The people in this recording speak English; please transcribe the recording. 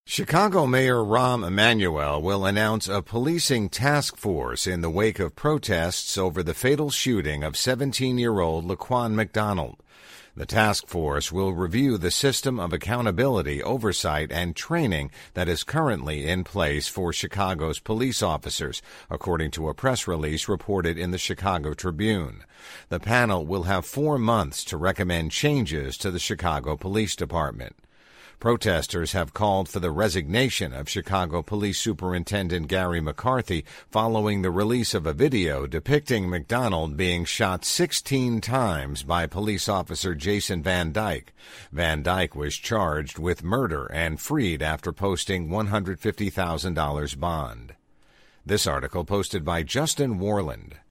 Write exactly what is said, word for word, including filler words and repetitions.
Chicago Mayor Rahm Emanuel will announce a policing task force in the wake of protests over the fatal shooting of seventeen-year-old Laquan McDonald. The task force will review the system of accountability, oversight, and training that is currently in place for Chicago's police officers, according to a press release reported in the Chicago Tribune. The panel will have four months to recommend changes to the Chicago Police Department. Protesters have called for the resignation of Chicago Police Superintendent Gary McCarthy following the release of a video depicting McDonald being shot sixteen times by police officer Jason Van Dyke. Van Dyke was charged with murder and freed after posting one hundred fifty thousand dollars bond. This article posted by Justin Warland.